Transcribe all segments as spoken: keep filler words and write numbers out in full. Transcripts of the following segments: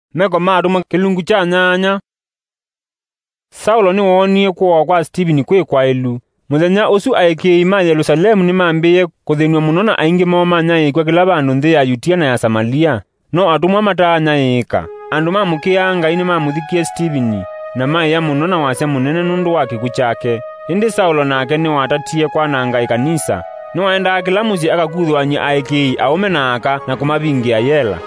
meko matuma kilungu cha nyanya. Saulo ni wonie kwa kwa Stephen kwe kwa elu. Muthenya usu aiki ima Yerusalemu ni mambiye kuthinwa muno na aingi momanya ikwa kila bandu nthi ya Yutia na ya Samaria. No atumwa matanya ika. Andu mamukia Ngai ni mamuthikie Stephen na maiya muno na wase munene nundu wa kiku chake. Indi Saulo nake ni watatie kwa nanga ikanisa. Ni waenda kila musi akakuthwanya aiki aume naka na kumabingia yela.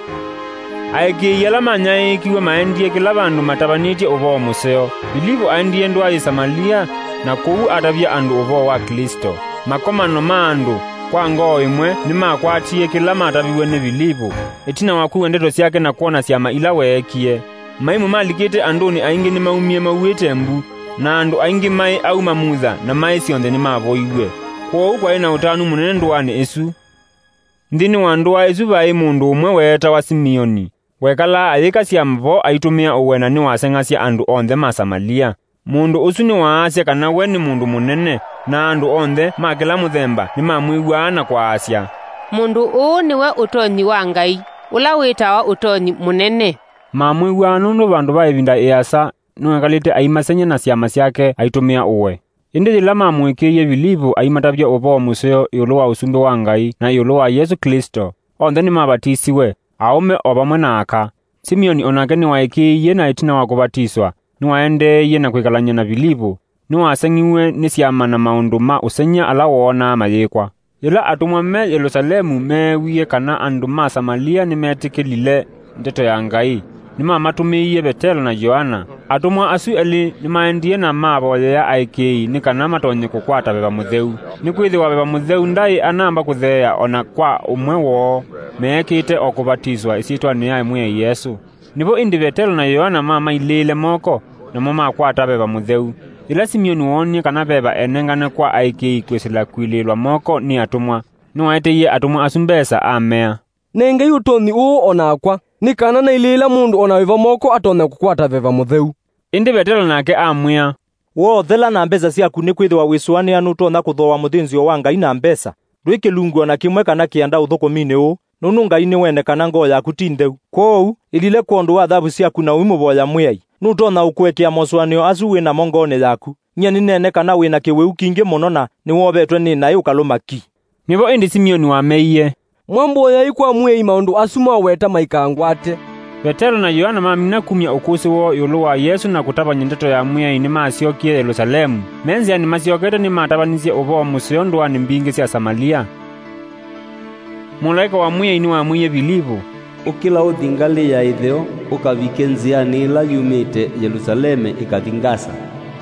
Aiki yela manya ikiwe maendie kila bandu matabanitie uvo museo. Bilivu aendie ndwa ya Samaria na kuu atabia andu uvo wa Kristo. Makomano mandu kwa ngoo imwe ni makwatie kila matabiwe ni bilivu. Itina wakuwe ndeto siake na kuona siama ila weekie. Maimu malikite anduni aingi ni maumie mauwete mbu na andu aingi mai au mamutha na mai sionde ni mavoiwe. Kwa ukwa ina utanu munene nduani isu. Ndini wandua isu vai mundu umwe weta wa Simeoni. Wekala ayika siamvo aitumia uwena ni wasengasya andu onthe masamalia. Mundu usu ni waasya kana we ni mundu munene na andu onthe makila muthemba ni mamwiwana kwa asya. Mundu uu niwe utonyi wa Ngai, ula witawa utonyi munene. Mamwiwana nundu bandu baivinda iasa nuekalite aimasenya na siama syake aitumia uwe. Indi dila mamwikiye bilivu aimatavya uvo museo yulu wa usumbi wa Ngai na yulu wa Yesu Kristo. Onthe ni mabatisiwe, aume obamwe naka. Simeoni onake ni waikiye na itina wa kubatiswa. Ni waendeye na kwikalanya na bilivu. Ni wasengiwe ni siama na maundu ma usenya ala wona mayekwa. Yila atumwa me Yerusalemu mewiye kana andu ma Samaria ni metikilile ndeto ya Ngai. Ni mamatumiye Petero na Yohana. Atumwa asu eli ni maendie na maboye ya aiki ni kana matonye kukwata beba mutheu. Ni kwithiwa beba mutheu ndai anamba kuthea ona kwa umwe wo meekite okubatizwa isitwa ni ya imwe Yesu. Nibo indi Petero na Yohana mama ilile moko na mama kwata beba mutheu. Ila Simeoni wonie kana beba enengane kwa aiki kwisila kwililwa moko ni atumwa. Ni waiteye atumwa asumbesa amea. Nenge yutoni uu onakwa ni kana na ilila mundu onawiva moko atone kukwata beba mutheu. Indi Petero nake amwia. Wo thela na mbesa siaku ni kwithwa wiswani anu tona kuthowa muthinzio wa Ngai na mbesa. Ndwikilungu na kimwe kana kianda uthukumine u. Nunu Ngai ni wene kana ngoo yaku tindeu. Kwou ilile kondu wa thabu siaku na uimuboya mwiai. Nutona ukwekia moswanio asu wina mongone yaku. Nyani nene kana wina kiweu kingi muno na ni wobetwe ni nayo kalumaki. Nibo indi Simeoni wameiye. Mwamboya ikwa mwiai maundu asuma weta maikangwate. Petero na Yohana mamina kumya ukusi wo yulu wa Yesu na kutabanya ndeto ya mwiai ni maasyokie Yerusalemu. Menzi ni masyokete ni matabanisye uvo museo ndwani mbingi sya Samaria. Mulaika wa mwiai ni wa mwiye bilivu. Ukila uthingali ya itheo ukavike nziani ila yumite Yerusaleme ikathingasa.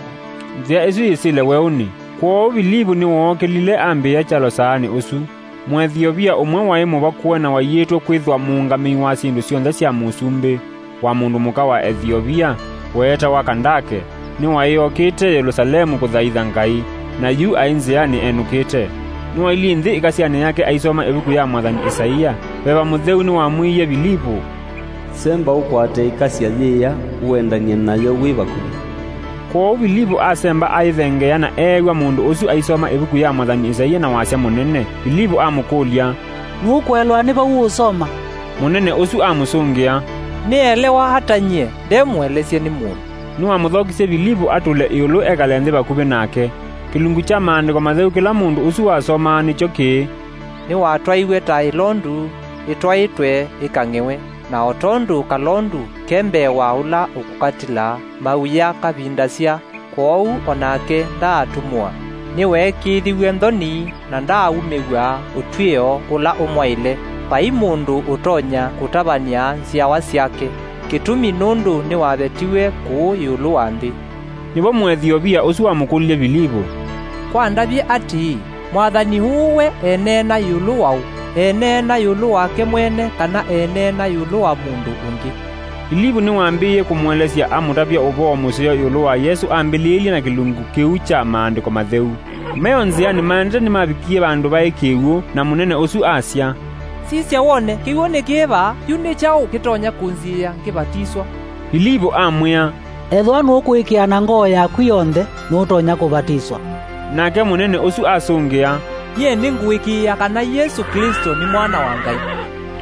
Nzia isu isile weuni. Kwa bilivu ni wookilile ambi ya chalo saani usu. Mwethiopia umwe wa imu bakuena wa yetwa kwithwa muungami wa sindu sionthe sya musumbi wa mundu muka wa Ethiopia weta wa Kandake ni waiyokite Yerusalemu kuthaitha Ngai na yu ainziani enukite. Ni waili nthi ikasiani yake aisoma ebuku ya Mwathani Isaia. Beba mutheu ni wa mwiye bilivu. Semba ukwate ikasia thia uendanie nayo wibakuli. Kwa bilivu asemba aithengea na ewa mundu usu aisoma ebuku ya Mwathani Isaia na wasya munene. Bilivu amukulia. Nukwelwa niba uusoma. Munene usu amusungia. Ni elewa hata nye, demwelesye ni mundu. Nuwa muthokise bilivu atule iulu ekalenthi bakubi nake. Kilungu cha maandiko matheu kila mundu usu wasoma ni choki. Ni watwaiwe ta ilondu, itwaitwe ikang'iwe. Na otondu kalondu kembe wa ula ukukatila mauya kabindasya kwou onake ndaatumwa. Niwe kithiwe nthoni na ndaumiwa utwio ula umwaile. Pai mundu utonya kutabania nsiawa syake. Kitumi nundu ni wabetiwe kuu yulu wa nthi. Nibo Mwethiopia usu wamukulie bilivu. Kwa ndabye ati, Mwathani huwe enena yulu wau. Enena yulu wake mwene kana enena yulu wa mundu ungi. Bilivu ni wambiye kumwelesya amutapya uvo museo yulu wa Yesu ambililie na kilungu kiu cha maandiko matheu. Meyo nziani mande ni mabikie bandu bae kiu na munene usu asya. Sisya wone kiu ni kiva yuni chao kitonya kunzia kibatiswa. Bilivu amwia. Ethwa nukwikia na ngoo yaku yonthe nutonya kubatiswa. Nake munene usu asungia. Ye ni ngwikia kana Yesu Kristo ni mwana wa Ngai.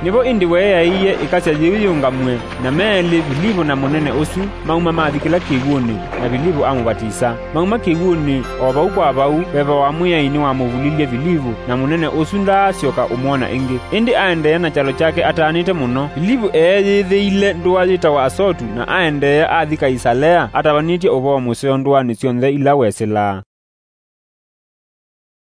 nivo indi weeyaiye ikasya yiyungamwe na meli Filipo na munene usu mauma mathikila kiwuni na Filipo amubatisa. Mauma kiwuni o vau kwa vau veva wa mwiyaini wa muvulilye Filipo na munene usu ndaasyoka umwona ingi, indi aendeea na chalo chake ataanite muno. Filipo eeyithiile ndua yitawa Asotu na aendeea athi Kaisalea atavanitye uvoo museo nduani syonthe ila wesila.